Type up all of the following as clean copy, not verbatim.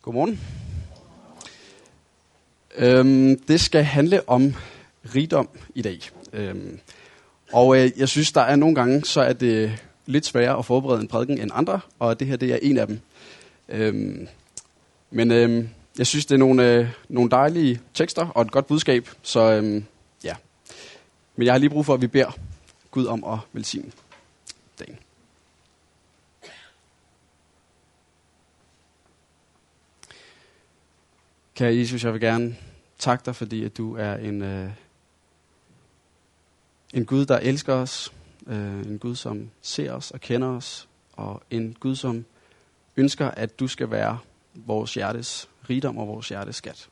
Godmorgen. Det skal handle om rigdom i dag. Jeg synes, der er nogle gange, så er det lidt sværere at forberede en prædiken end andre, og det her det er en af dem. Jeg synes, det er nogle dejlige tekster og et godt budskab, så ja. Men jeg har lige brug for, at vi beder Gud om at velsigne dagen. Kære Jesus, jeg vil gerne takke dig, fordi at du er en Gud, der elsker os. En Gud, som ser os og kender os. Og en Gud, som ønsker, at du skal være vores hjertes rigdom og vores hjertes skat.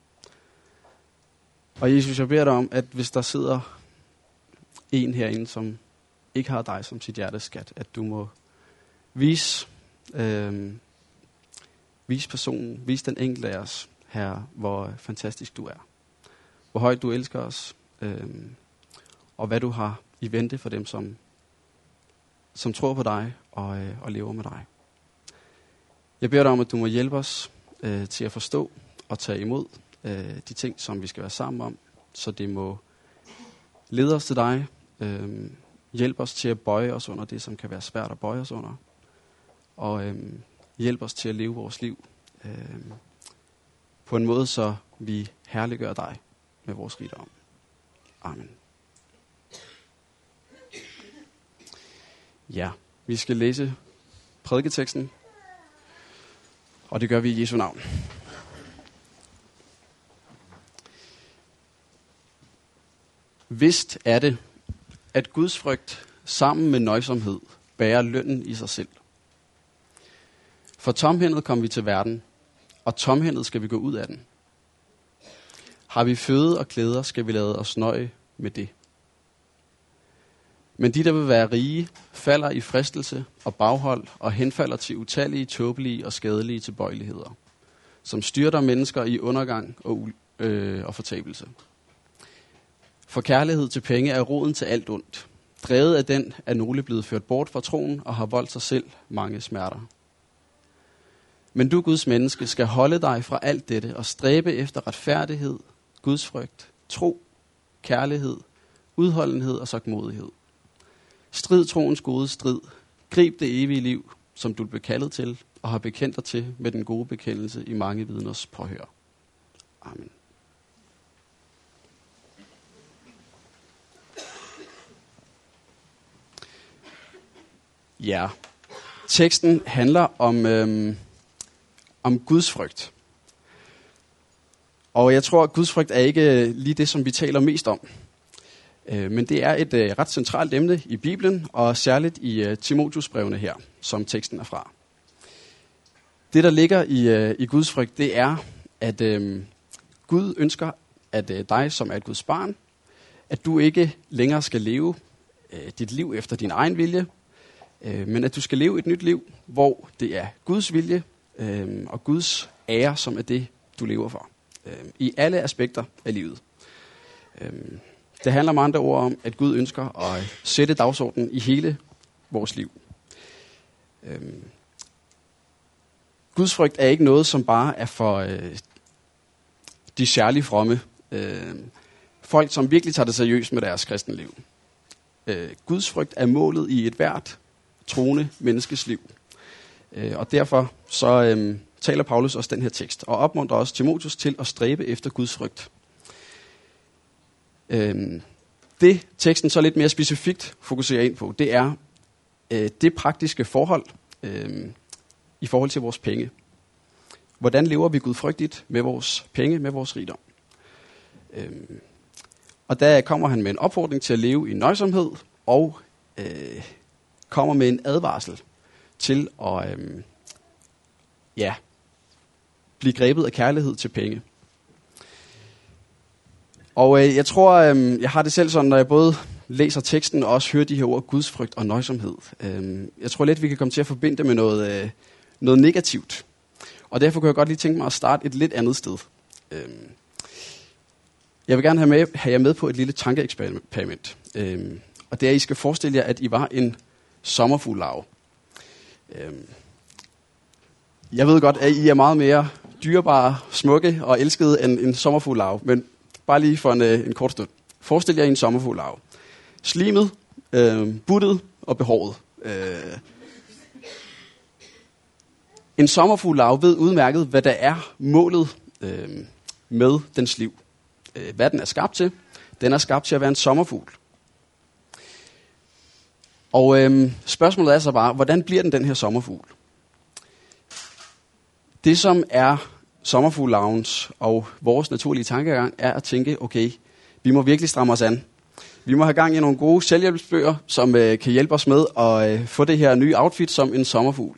Og Jesus, jeg beder dig om, at hvis der sidder en herinde, som ikke har dig som sit hjertes skat, at du må vise personen, vise den enkelte af os, Herre, hvor fantastisk du er. Hvor højt du elsker os, og hvad du har i vente for dem, som tror på dig og lever med dig. Jeg beder dig om, at du må hjælpe os til at forstå og tage imod de ting, som vi skal være sammen om, så det må lede os til dig, hjælpe os til at bøje os under det, som kan være svært at bøje os under, og hjælpe os til at leve vores liv på en måde, så vi herliggør dig med vores rigdom. Amen. Ja, vi skal læse prædiketeksten, og det gør vi i Jesu navn. Vist er det, at Guds frygt sammen med nøjsomhed bærer lønnen i sig selv. For tomhændet kom vi til verden, og tomhændet skal vi gå ud af den. Har vi føde og klæder, skal vi lade os nøje med det. Men de, der vil være rige, falder i fristelse og baghold og henfalder til utallige, tåbelige og skadelige tilbøjeligheder, som styrter mennesker i undergang og fortabelse. For kærlighed til penge er roden til alt ondt. Drevet af den er nogle blevet ført bort fra troen og har voldt sig selv mange smerter. Men du, Guds menneske, skal holde dig fra alt dette og stræbe efter retfærdighed, Guds frygt, tro, kærlighed, udholdenhed og sagtmodighed. Strid troens gode strid. Grib det evige liv, som du blev kaldet til og har bekendt dig til med den gode bekendelse i mange vidners påhør. Amen. Ja, teksten handler om Guds frygt. Og jeg tror, at Guds frygt er ikke lige det, som vi taler mest om. Men det er et ret centralt emne i Bibelen, og særligt i Timotheusbrevene her, som teksten er fra. Det, der ligger i Guds frygt, det er, at Gud ønsker, at dig, som er et Guds barn, at du ikke længere skal leve dit liv efter din egen vilje, men at du skal leve et nyt liv, hvor det er Guds vilje og Guds ære, som er det, du lever for. I alle aspekter af livet. Det handler med andre ord om, at Gud ønsker at sætte dagsordenen i hele vores liv. Guds frygt er ikke noget, som bare er for de særligt fromme. Folk, som virkelig tager det seriøst med deres kristenliv. Guds frygt er målet i et hvert troende menneskes liv. Og derfor så taler Paulus også den her tekst, og opmuntrer også Timotheus til at stræbe efter Guds frygt. Det teksten så lidt mere specifikt fokuserer ind på, det er det praktiske forhold i forhold til vores penge. Hvordan lever vi gudfrygtigt med vores penge, med vores rigdom? Og der kommer han med en opfordring til at leve i nøjsomhed, og kommer med en advarsel til at blive grebet af kærlighed til penge. Og jeg tror, jeg har det selv sådan, når jeg både læser teksten og også hører de her ord, gudsfrygt og nøjsomhed. Jeg tror let, vi kan komme til at forbinde det med noget negativt. Og derfor kunne jeg godt lige tænke mig at starte et lidt andet sted. Jeg vil gerne have jer med på et lille tankeeksperiment. Og det er, at I skal forestille jer, at I var en sommerfuglelarve. Jeg ved godt, at I er meget mere dyrebare, smukke og elskede end en sommerfuglelarve. Men bare lige for en kort stund. Forestil jer en sommerfuglelarve. Slimet, buttet og behåret. En sommerfuglelarve ved udmærket, hvad der er målet med dens liv. Hvad den er skabt til. Den er skabt til at være en sommerfugl. Og spørgsmålet er så bare, hvordan bliver den her sommerfugl? Det som er sommerfuglelarvens og vores naturlige tankegang, er at tænke, okay, vi må virkelig stramme os an. Vi må have gang i nogle gode selvhjælpsbøger, som kan hjælpe os med at få det her nye outfit som en sommerfugl.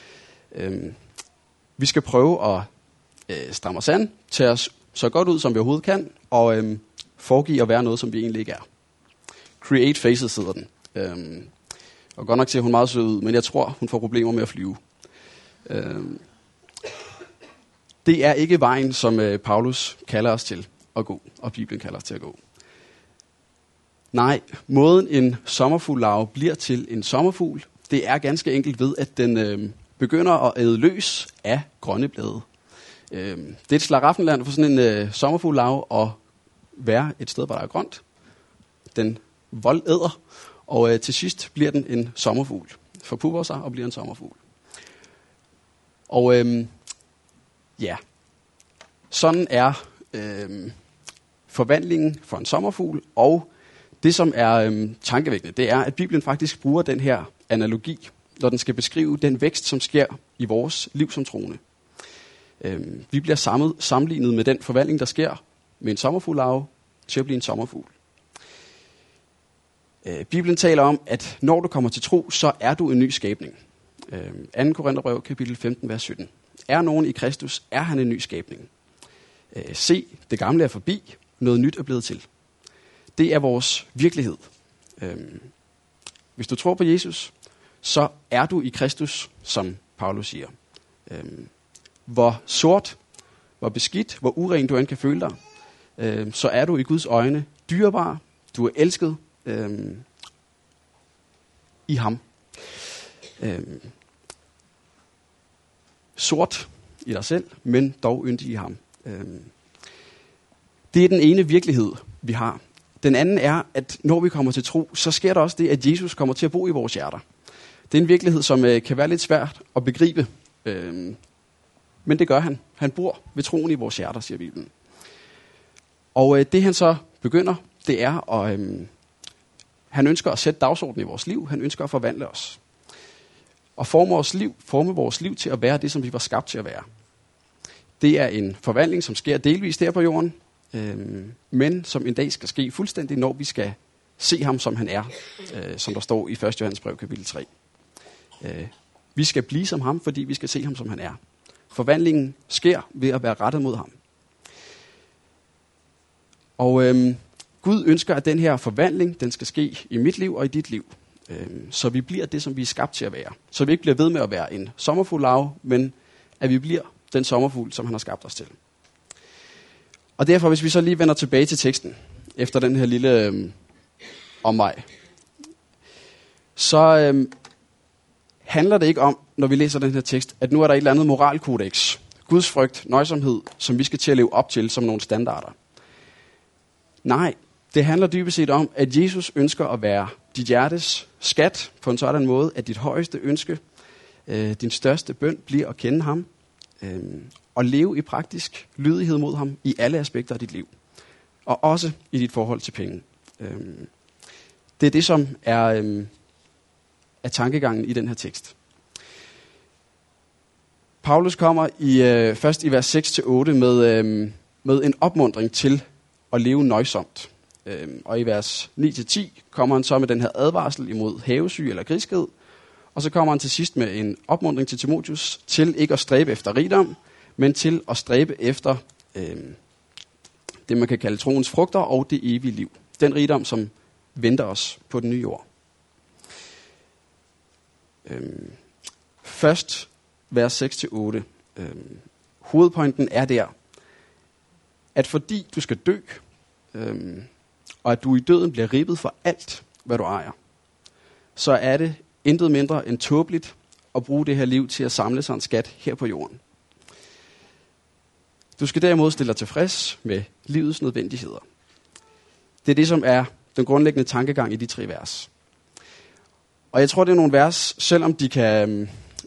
Vi skal prøve at stramme os an, tage os så godt ud, som vi overhovedet kan, og foregive at være noget, som vi egentlig ikke er. Create faces hedder den. Og godt nok ser hun meget sød ud, men jeg tror, hun får problemer med at flyve. Det er ikke vejen, som Paulus kalder os til at gå, og Bibelen kalder os til at gå. Nej, måden en sommerfugllarve bliver til en sommerfugl, det er ganske enkelt ved, at den begynder at æde løs af grønne blade. Det er et slaraffenland for sådan en sommerfugllarve at være et sted, hvor der er grønt. Den voldæder, og til sidst bliver den en sommerfugl. Forpupper sig og bliver en sommerfugl. Og ja, sådan er forvandlingen for en sommerfugl, og det som er tankevækkende, det er, at Bibelen faktisk bruger den her analogi, når den skal beskrive den vækst, som sker i vores liv som troende. Vi bliver sammenlignet med den forvandling, der sker med en sommerfugllarve til at blive en sommerfugl. Bibelen taler om, at når du kommer til tro, så er du en ny skabning. 2. Korintherbrev, kapitel 15, vers 17. Er nogen i Kristus, er han en ny skabning. Se, det gamle er forbi, noget nyt er blevet til. Det er vores virkelighed. Hvis du tror på Jesus, så er du i Kristus, som Paulus siger. Hvor sort, hvor beskidt, hvor uren du end kan føle dig, så er du i Guds øjne dyrebar, du er elsket i ham. Sort i dig selv, men dog yndig i ham. Det er den ene virkelighed, vi har. Den anden er, at når vi kommer til tro, så sker der også det, at Jesus kommer til at bo i vores hjerter. Det er en virkelighed, som kan være lidt svært at begribe, men det gør han. Han bor ved troen i vores hjerter, siger Bibelen. Og det han så begynder, det er at han ønsker at sætte dagsordenen i vores liv. Han ønsker at forvandle os. Og forme vores liv til at være det, som vi var skabt til at være. Det er en forvandling, som sker delvist her på jorden, men som en dag skal ske fuldstændig, når vi skal se ham, som han er, som der står i 1. Johannes brev, kapitel 3. Vi skal blive som ham, fordi vi skal se ham, som han er. Forvandlingen sker ved at være rettet mod ham. Og Gud ønsker, at den her forvandling, den skal ske i mit liv og i dit liv. Så vi bliver det, som vi er skabt til at være. Så vi ikke bliver ved med at være en sommerfugllarve, men at vi bliver den sommerfugl, som han har skabt os til. Og derfor, hvis vi så lige vender tilbage til teksten, efter den her lille omvej, så handler det ikke om, når vi læser den her tekst, at nu er der et eller andet moralkodex, Guds frygt, nøjsomhed, som vi skal til at leve op til som nogle standarder. Nej, det handler dybest set om, at Jesus ønsker at være dit hjertes skat på en sådan måde, at dit højeste ønske, din største bøn bliver at kende ham, og leve i praktisk lydighed mod ham i alle aspekter af dit liv. Og også i dit forhold til penge. Det er det, som er tankegangen i den her tekst. Paulus kommer først i vers 6-8 med en opmuntring til at leve nøjsomt. Og i vers 9-10 kommer han så med den her advarsel imod havesyge eller griskhed. Og så kommer han til sidst med en opmuntring til Timotheus til ikke at stræbe efter rigdom, men til at stræbe efter det, man kan kalde troens frugter og det evige liv. Den rigdom, som venter os på den nye jord. Først vers 6-8. Hovedpointen er der, at fordi du skal dø, og at du i døden bliver ribbet for alt, hvad du ejer, så er det intet mindre end tåbeligt at bruge det her liv til at samle sig en skat her på jorden. Du skal derimod stille dig tilfreds med livets nødvendigheder. Det er det, som er den grundlæggende tankegang i de 3 vers. Og jeg tror, det er nogle vers, selvom de kan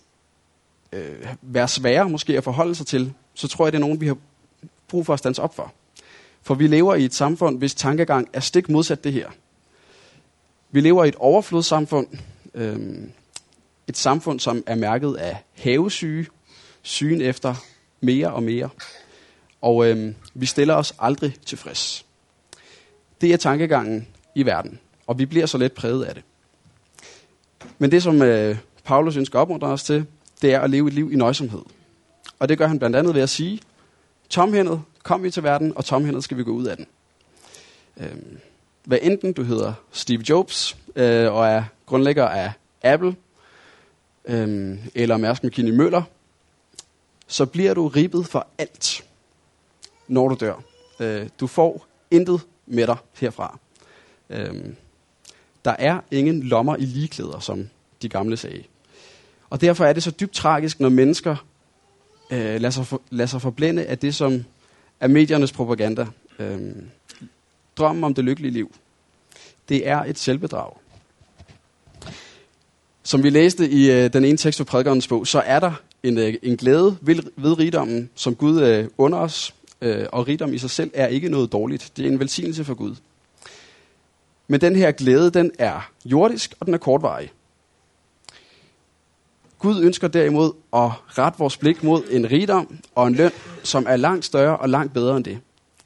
være svære måske at forholde sig til, så tror jeg, det er nogen, vi har brug for at stands op for. For vi lever i et samfund, hvis tankegang er stik modsat det her. Vi lever i et overflodssamfund. Et samfund, som er mærket af havesyge, sygen efter mere og mere. Og vi stiller os aldrig tilfreds. Det er tankegangen i verden, og vi bliver så let præget af det. Men det, som Paulus ønsker at opmuntre os til, det er at leve et liv i nøjsomhed. Og det gør han blandt andet ved at sige, tomhændet kom vi til verden, og tomhændet skal vi gå ud af den. Hvad enten du hedder Steve Jobs, og er grundlægger af Apple, eller Mærsk Mc-Kinney Møller, så bliver du ribbet for alt, når du dør. Du får intet med dig herfra. Der er ingen lommer i ligeklæder, som de gamle sagde. Og derfor er det så dybt tragisk, når mennesker lader sig forblænde af det, som er mediernes propaganda. Drømmen om det lykkelige liv. Det er et selvbedrag. Som vi læste i den ene tekst fra prædikernes bog, så er der en glæde ved rigdommen, som Gud under os. Og rigdom i sig selv er ikke noget dårligt. Det er en velsignelse for Gud. Men den her glæde, den er jordisk, og den er kortvarig. Gud ønsker derimod at rette vores blik mod en rigdom og en løn, som er langt større og langt bedre end det.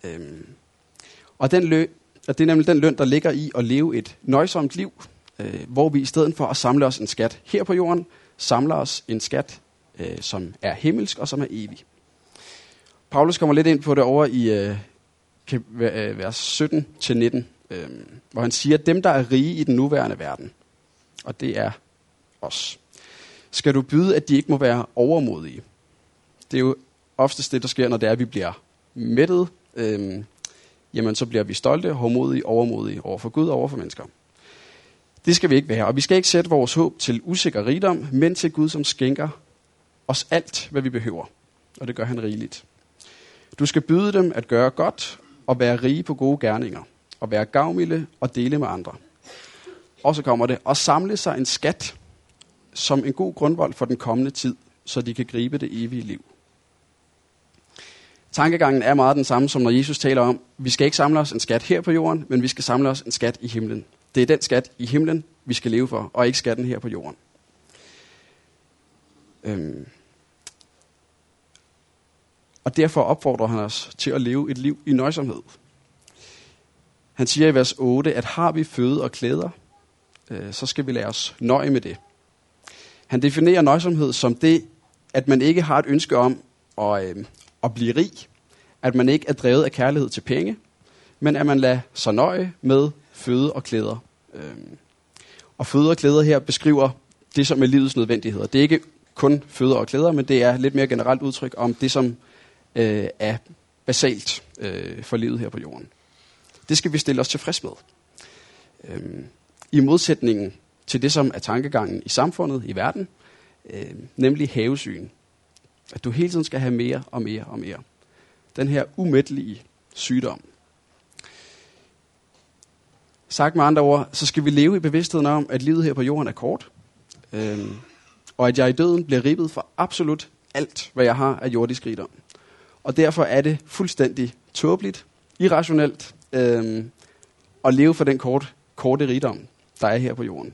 Og det er nemlig den løn, der ligger i at leve et nøjsomt liv, hvor vi i stedet for at samle os en skat her på jorden, samler os en skat, som er himmelsk og som er evig. Paulus kommer lidt ind på det over i vers 17-19, hvor han siger, at dem, der er rige i den nuværende verden, og det er os, skal du byde, at de ikke må være overmodige. Det er jo oftest det, der sker, når det er, at vi bliver mættet. Jamen, så bliver vi stolte, hårdmodige, overmodige over for Gud og over for mennesker. Det skal vi ikke være, og vi skal ikke sætte vores håb til usikker rigdom, men til Gud, som skænker os alt, hvad vi behøver. Og det gør han rigeligt. Du skal byde dem at gøre godt og være rige på gode gerninger, og være gavmilde og dele med andre. Og så kommer det, at samle sig en skat som en god grundvold for den kommende tid, så de kan gribe det evige liv. Tankegangen er meget den samme, som når Jesus taler om, vi skal ikke samle os en skat her på jorden, men vi skal samle os en skat i himlen. Det er den skat i himlen, vi skal leve for, og ikke skatten her på jorden. Og derfor opfordrer han os til at leve et liv i nøjsomhed. Han siger i vers 8, at har vi føde og klæder, så skal vi lade os nøje med det. Han definerer nøjsomhed som det, at man ikke har et ønske om at blive rig, at man ikke er drevet af kærlighed til penge, men at man lader sig nøje med føde og klæder. Og føde og klæder her beskriver det, som er livets nødvendigheder. Det er ikke kun føde og klæder, men det er lidt mere generelt udtryk om det, som er basalt for livet her på jorden. Det skal vi stille os tilfreds med. I modsætningen til det, som er tankegangen i samfundet, i verden, nemlig havesygen. At du hele tiden skal have mere og mere og mere. Den her umættelige sygdom. Sagt med andre ord, så skal vi leve i bevidstheden om, at livet her på jorden er kort, og at jeg i døden bliver ribbet for absolut alt, hvad jeg har af jordisk rigdom. Og derfor er det fuldstændig tåbeligt, irrationelt, at leve for den korte rigdom, der er her på jorden.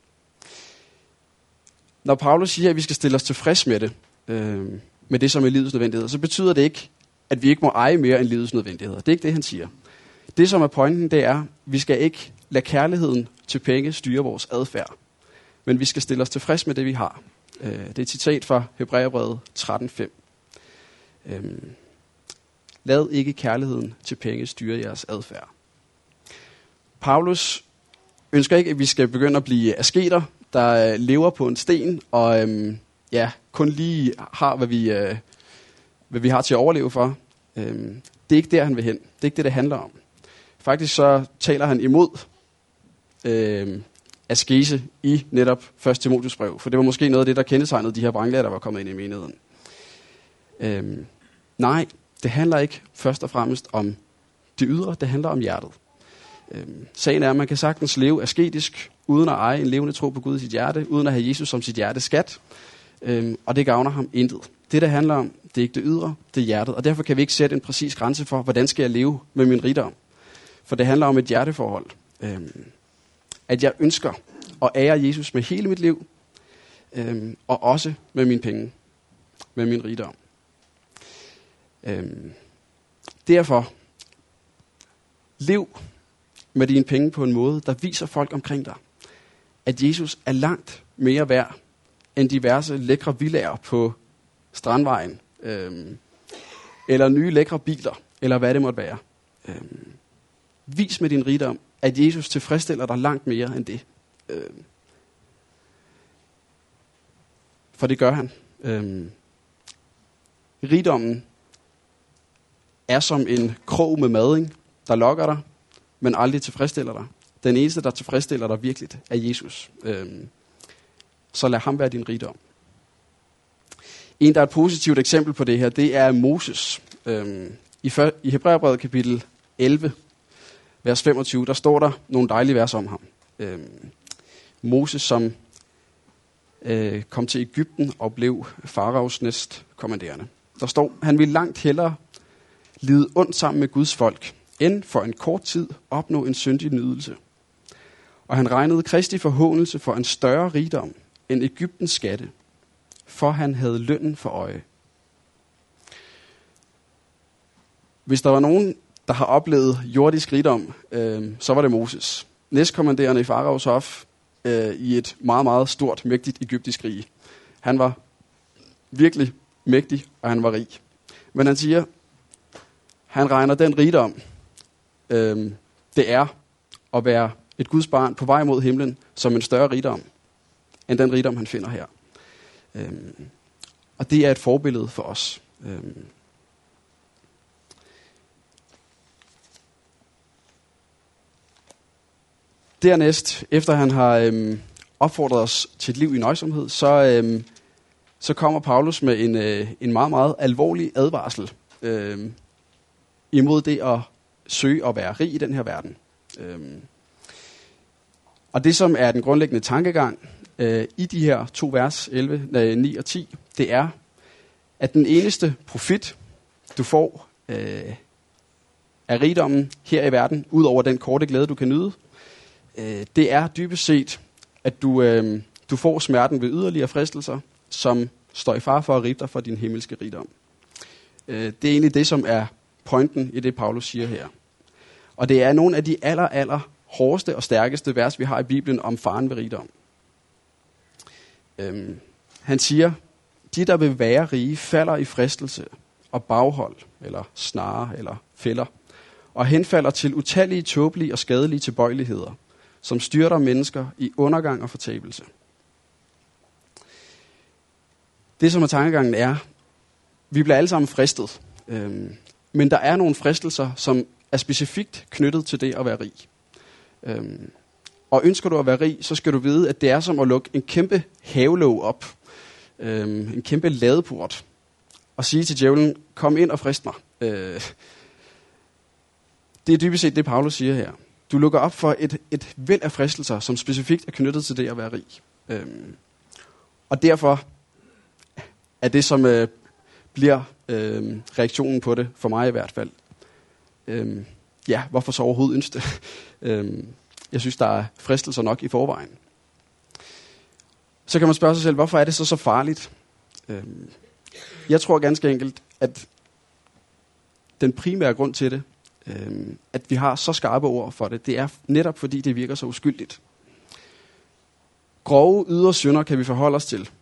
Når Paulus siger, at vi skal stille os tilfreds med det, med det, som er livets nødvendigheder, så betyder det ikke, at vi ikke må eje mere end livets nødvendigheder. Det er ikke det, han siger. Det, som er pointen, det er, at vi skal ikke lade kærligheden til penge styre vores adfærd, men vi skal stille os tilfreds med det, vi har. Det er et citat fra Hebræerbrevet 13:5. Lad ikke kærligheden til penge styre jeres adfærd. Paulus ønsker ikke, at vi skal begynde at blive asketer, der lever på en sten og kun lige har, hvad vi har til at overleve for. Det er ikke der, han vil hen. Det er ikke det, det handler om. Faktisk så taler han imod askese i netop 1. Timotheus brev, for det var måske noget af det, der kendetegnede de her vranglærer, der var kommet ind i menigheden. Nej, det handler ikke først og fremmest om det ydre, det handler om hjertet. Sagen er, at man kan sagtens leve asketisk, uden at eje en levende tro på Gud i sit hjerte, uden at have Jesus som sit hjertes skat, og det gavner ham intet. Det handler om, det er ikke det ydre, det er hjertet, og derfor kan vi ikke sætte en præcis grænse for, hvordan skal jeg leve med min rigdom. For det handler om et hjerteforhold. At jeg ønsker at ære Jesus med hele mit liv, og også med mine penge, med min rigdom. Derfor, lev med dine penge på en måde, der viser folk omkring dig, at Jesus er langt mere værd end diverse lækre villaer på Strandvejen, eller nye lækre biler, eller hvad det måtte være. Vis med din rigdom, at Jesus tilfredsstiller dig langt mere end det. For det gør han. Rigdommen er som en krog med mading, der lokker dig, men aldrig tilfredsstiller dig. Den eneste, der tilfredsstiller dig virkelig, er Jesus. Så lad ham være din rigdom. En, der er et positivt eksempel på det her, det er Moses. I Hebræerbrevet kapitel 11, vers 25, der står der nogle dejlige vers om ham. Moses, som kom til Egypten og blev faraos næstkommanderende. Der står, han ville langt hellere lide ondt sammen med Guds folk, end for en kort tid opnå en syndig nydelse. Og han regnede Kristi forhånelse for en større rigdom end Egyptens skatte, for han havde lønnen for øje. Hvis der var nogen, der har oplevet jordisk rigdom, så var det Moses. Næstkommanderende i faraos hof i et meget, meget stort, mægtigt egyptisk rige. Han var virkelig mægtig, og han var rig. Men han siger, han regner den rigdom, det er at være et Guds barn på vej mod himlen, som en større rigdom, end den rigdom, han finder her. Og det er et forbillede for os. Dernæst, efter han har opfordret os til et liv i nøjsomhed, så kommer Paulus med en meget, meget alvorlig advarsel imod det at søge at være rig i den her verden. Og det, som er den grundlæggende tankegang i de her 2 vers, 9 og 10, det er, at den eneste profit, du får af rigdommen her i verden, ud over den korte glæde, du kan nyde, det er dybest set, at du får smerten ved yderligere fristelser, som står i fare for at ribe dig for din himmelske rigdom. Det er egentlig det, som er pointen i det, Paulus siger her. Og det er nogle af de aller hårdeste og stærkeste vers, vi har i Bibelen om faren ved rigdom. Han siger, de der vil være rige, falder i fristelse og baghold, eller snare, eller fælder, og henfalder til utallige, tåbelige og skadelige tilbøjeligheder, som styrter mennesker i undergang og fortabelse. Det, som er tankegangen, er, vi bliver alle sammen fristet, men der er nogle fristelser, som er specifikt knyttet til det at være rig. Og ønsker du at være rig, så skal du vide, at det er som at lukke en kæmpe havelåg op, en kæmpe ladeport, og sige til djævlen, kom ind og frist mig. Det er dybest set det, Paulus siger her. Du lukker op for et væld af fristelser, som specifikt er knyttet til det at være rig. Og derfor er det, som bliver reaktionen på det, for mig i hvert fald. Hvorfor så overhovedet ønske det? Jeg synes, der er fristelser nok i forvejen. Så kan man spørge sig selv, hvorfor er det så farligt? Jeg tror ganske enkelt, at den primære grund til det, at vi har så skarpe ord for det, det er netop fordi det virker så uskyldigt. Grove ydre synder kan vi forholde os til.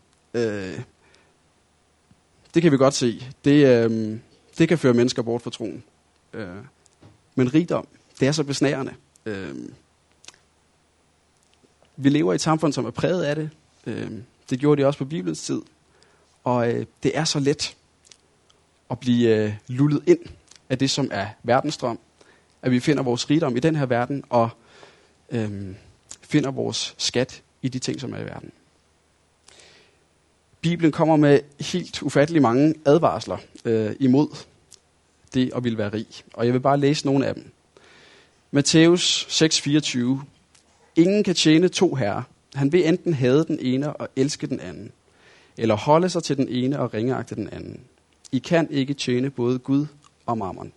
Det kan vi godt se. Det kan føre mennesker bort fra troen. Men rigdom, det er så besnærende. Vi lever i et samfund, som er præget af det. Det gjorde de også på Bibelens tid. Og det er så let at blive lullet ind af det, som er verdensdrøm. At vi finder vores rigdom i den her verden, og finder vores skat i de ting, som er i verden. Bibelen kommer med helt ufattelig mange advarsler imod det at ville være rig. Og jeg vil bare læse nogle af dem. Matthæus 6:24. Ingen kan tjene 2 herrer. Han vil enten hade den ene og elske den anden, eller holde sig til den ene og ringeagte den anden. I kan ikke tjene både Gud og mammon.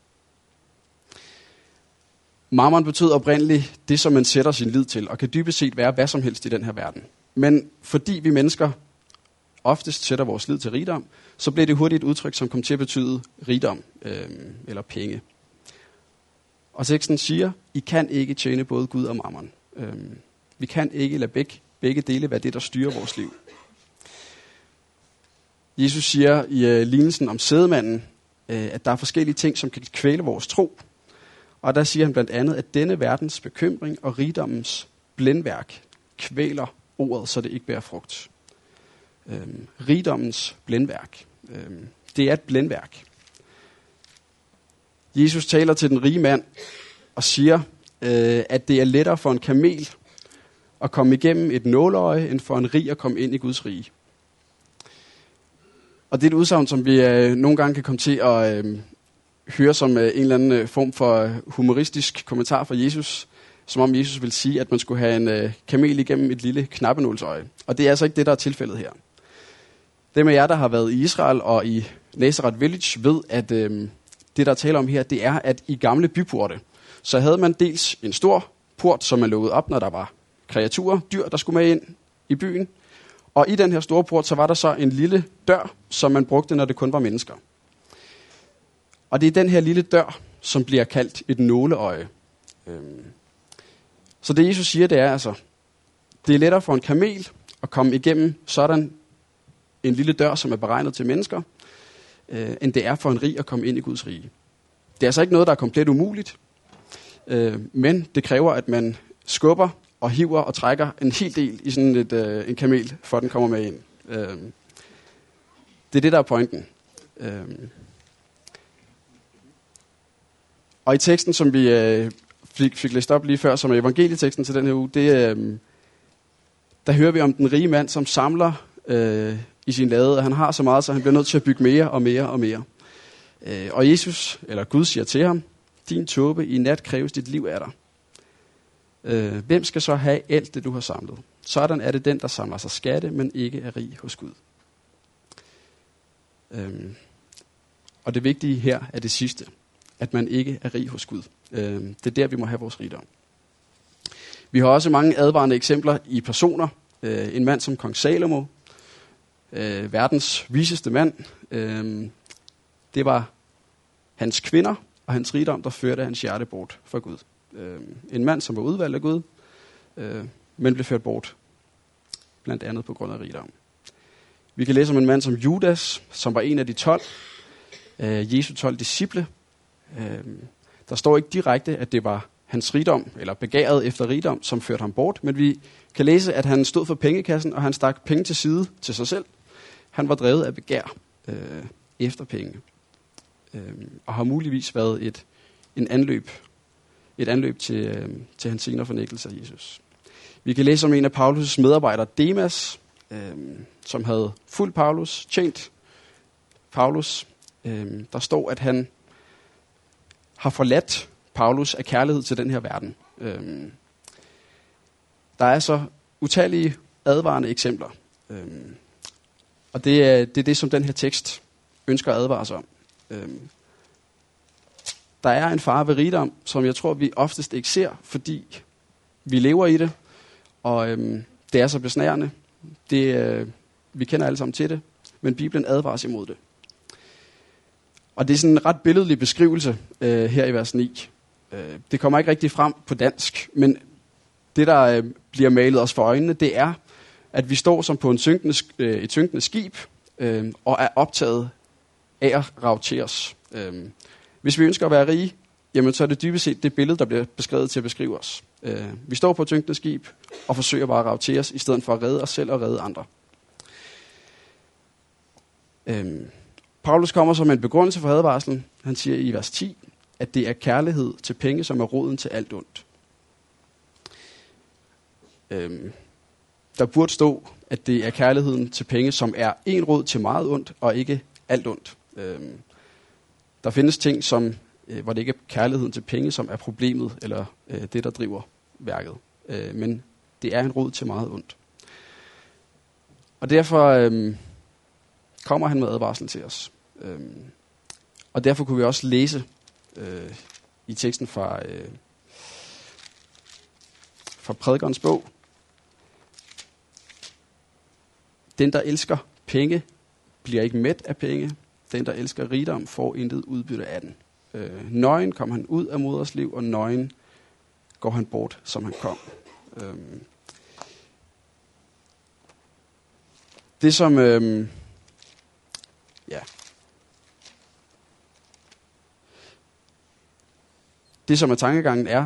Mammon betød oprindeligt det, som man sætter sin lid til, og kan dybest set være hvad som helst i den her verden. Men fordi vi mennesker oftest sætter vores lid til rigdom, så blev det hurtigt et udtryk, som kom til at betyde rigdom eller penge. Og teksten siger, I kan ikke tjene både Gud og mammon. Vi kan ikke lade begge dele være det, der styrer vores liv. Jesus siger i lignelsen om sædemanden, at der er forskellige ting, som kan kvæle vores tro. Og der siger han blandt andet, at denne verdens bekymring og rigdommens blændværk kvæler ordet, så det ikke bærer frugt. Rigdommens blændværk. Det er et blændværk. Jesus taler til den rige mand og siger, at det er lettere for en kamel at komme igennem et nåleøje, end for en rig at komme ind i Guds rige. Og det er et udsagn, som vi nogle gange kan komme til at høre som en eller anden form for humoristisk kommentar fra Jesus, som om Jesus vil sige, at man skulle have en kamel igennem et lille knappenålsøje. Og det er altså ikke det, der er tilfældet her. Dem af jer, der har været i Israel og i Nazareth Village, ved, at det, der taler om her, det er, at i gamle byporte, så havde man dels en stor port, som man lukkede op, når der var kreaturer, dyr, der skulle med ind i byen. Og i den her store port, så var der så en lille dør, som man brugte, når det kun var mennesker. Og det er den her lille dør, som bliver kaldt et nåleøje. Så det Jesus siger, det er altså, det er lettere for en kamel at komme igennem sådan en lille dør, som er beregnet til mennesker, end det er for en rig at komme ind i Guds rige. Det er altså ikke noget, der er komplet umuligt, men det kræver, at man skubber og hiver og trækker en hel del i sådan en kamel, for at den kommer med ind. Det er det, der er pointen. Og i teksten, som vi fik læst op lige før, som er evangelieteksten til den her uge, der hører vi om den rige mand, som samler i sin lade, og han har så meget, så han bliver nødt til at bygge mere og mere og mere. Og Jesus, eller Gud, siger til ham, din tåbe, i nat kræves dit liv af dig. Hvem skal så have alt det, du har samlet? Sådan er det den, der samler sig skatte, men ikke er rig hos Gud. Og det vigtige her er det sidste, at man ikke er rig hos Gud. Det er der, vi må have vores rigdom. Vi har også mange advarende eksempler i personer. En mand som kong Salomo, verdens viseste mand. Det var hans kvinder og hans rigdom, der førte hans hjerte bort fra Gud. En mand, som var udvalgt af Gud, men blev ført bort, blandt andet på grund af rigdom. Vi kan læse om en mand som Judas, som var en af de 12, Jesu 12 disciple. Der står ikke direkte, at det var hans rigdom, eller begæret efter rigdom, som førte ham bort, men vi kan læse, at han stod for pengekassen, og han stak penge til side til sig selv. Han var drevet af begær efter penge, og har muligvis været et anløb til hans senere fornægtelse af Jesus. Vi kan læse om en af Paulus' medarbejdere, Demas, som havde fulgt Paulus, tjent Paulus. Der står, at han har forladt Paulus af kærlighed til den her verden. Der er så utallige advarende eksempler. Og det er det, som den her tekst ønsker at advare sig om. Der er en fare ved rigdom, som jeg tror, vi oftest ikke ser, fordi vi lever i det, og det er så besnærende. Vi kender alle sammen til det, men Bibelen advarer os imod det. Og det er sådan en ret billedlig beskrivelse her i vers 9. Det kommer ikke rigtig frem på dansk, men det, der bliver malet os for øjnene, det er, at vi står som på et synkende skib og er optaget af at rage til os. Hvis vi ønsker at være rige, jamen så er det dybest set det billede, der bliver beskrevet til at beskrive os. Vi står på et synkende skib og forsøger bare at rage til os, i stedet for at redde os selv og redde andre. Paulus kommer som en begrundelse for advarslen. Han siger i vers 10, at det er kærlighed til penge, som er roden til alt ondt. Der burde stå, at det er kærligheden til penge, som er en rod til meget ondt, og ikke alt ondt. Der findes ting, hvor det ikke er kærligheden til penge, som er problemet, eller det, der driver værket. Men det er en rod til meget ondt. Og derfor kommer han med advarsel til os. Og derfor kunne vi også læse i teksten fra prædikernes bog. Den, der elsker penge, bliver ikke mæt af penge. Den, der elsker rigdom, får intet udbytte af den. Nøgen kom han ud af moders liv, og nøgen går han bort, som han kom. Det som det som er tankegangen er,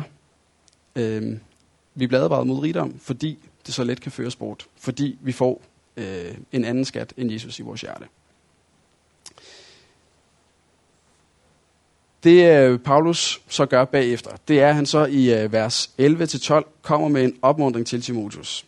vi bliver advaret mod rigdom, fordi det så let kan føres bort, fordi vi får en anden skat end Jesus i vores hjerte. Det Paulus så gør bagefter, det er, at han så i vers 11-12 kommer med en opmuntring til Timotheus.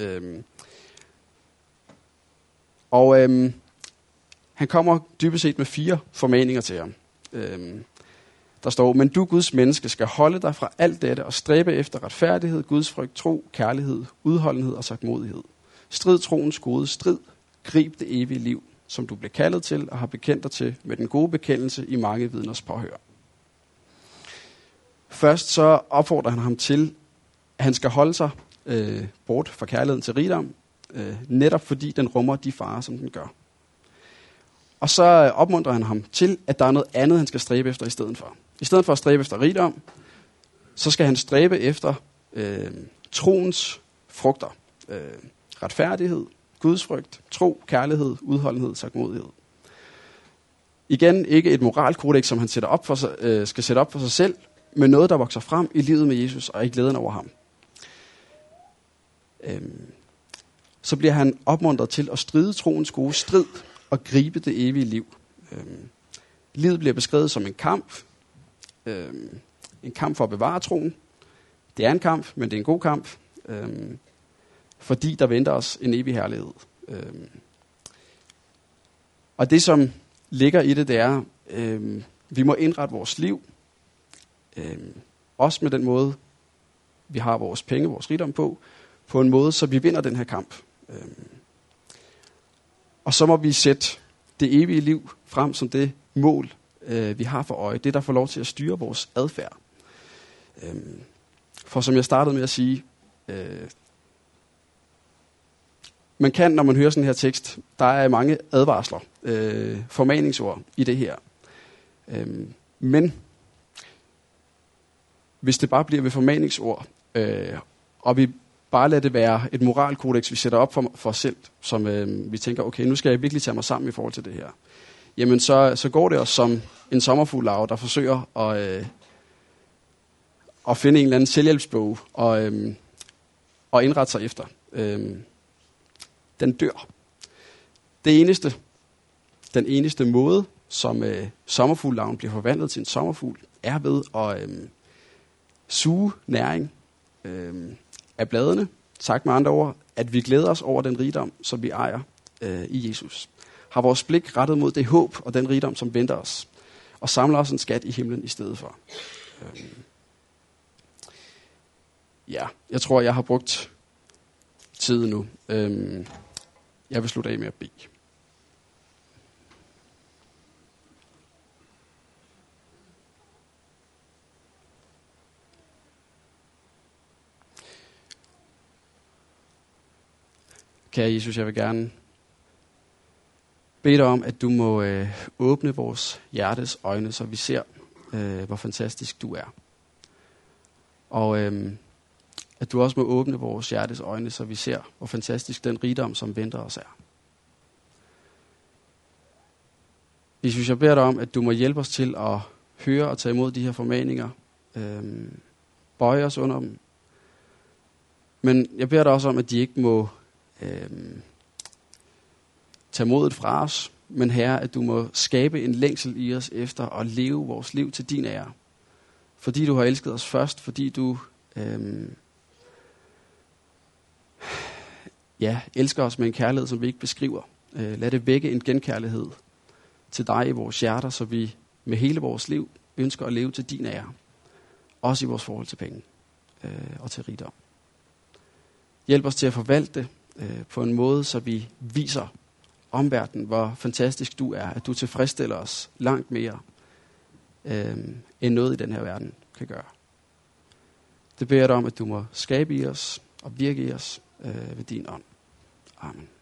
Han kommer dybest set med 4 formaninger til ham. Der står, men du Guds menneske skal holde dig fra alt dette og stræbe efter retfærdighed, gudsfrygt, tro, kærlighed, udholdenhed og sagtmodighed. Strid troens gode strid, grib det evige liv, som du blev kaldet til og har bekendt dig til med den gode bekendelse i mange vidners påhør. Først så opfordrer han ham til, at han skal holde sig bort fra kærligheden til rigdom, netop fordi den rummer de farer, som den gør. Og så opmuntrer han ham til, at der er noget andet, han skal stræbe efter i stedet for. I stedet for at stræbe efter rigdom, så skal han stræbe efter troens frugter. Retfærdighed, gudsfrygt, tro, kærlighed, udholdenhed, sagtmodighed. Igen ikke et moralkodex, som han skal sætte op for sig selv, men noget, der vokser frem i livet med Jesus og i glæden over ham. Så bliver han opmuntret til at stride troens gode strid og gribe det evige liv. Livet bliver beskrevet som en kamp. En kamp for at bevare troen. Det er en kamp, men det er en god kamp. Fordi der venter os en evig herlighed. Og det, som ligger i det, det er, vi må indrette vores liv. Også med den måde, vi har vores penge, vores rigdom på en måde, så vi vinder den her kamp. Og så må vi sætte det evige liv frem som det mål, vi har for øje. Det, der får lov til at styre vores adfærd. For som jeg startede med at sige, man kan, når man hører sådan her tekst, der er mange advarsler, formaningsord i det her. Men hvis det bare bliver ved formaningsord, og vi bare lader det være et moralkodex, vi sætter op for os selv, som vi tænker, okay, nu skal jeg virkelig tage mig sammen i forhold til det her. Jamen, så går det også som en sommerfugllarve, der forsøger at finde en eller anden selvhjælpsbog og indrette sig efter. Den dør. Den eneste måde, som sommerfugllarven bliver forvandlet til en sommerfugl, er ved at suge næring af bladene. Sagt med andre ord, at vi glæder os over den rigdom, som vi ejer i Jesus. Har vores blik rettet mod det håb og den rigdom, som venter os. Og samler os en skat i himlen i stedet for. Jeg tror, jeg har brugt tiden nu. Jeg vil slutte af med at bede. Kære Jesus, jeg vil gerne bede dig om, at du må åbne vores hjertes øjne, så vi ser, hvor fantastisk du er. Og at du også må åbne vores hjertes øjne, så vi ser, hvor fantastisk den rigdom, som venter os er. Jesus, jeg beder dig om, at du må hjælpe os til at høre og tage imod de her formaninger. Bøje os under dem. Men jeg beder dig også om, at de ikke må tage modet fra os, men Herre, at du må skabe en længsel i os efter at leve vores liv til din ære. Fordi du har elsket os først, fordi du elsker os med en kærlighed, som vi ikke beskriver. Lad det vække en genkærlighed til dig i vores hjerter, så vi med hele vores liv ønsker at leve til din ære. Også i vores forhold til penge og til rigdom. Hjælp os til at forvalte på en måde, så vi viser omverdenen, hvor fantastisk du er, at du tilfredsstiller os langt mere, end noget i den her verden kan gøre. Det beder jeg dig om, at du må skabe i os og virke i os ved din ånd. Amen.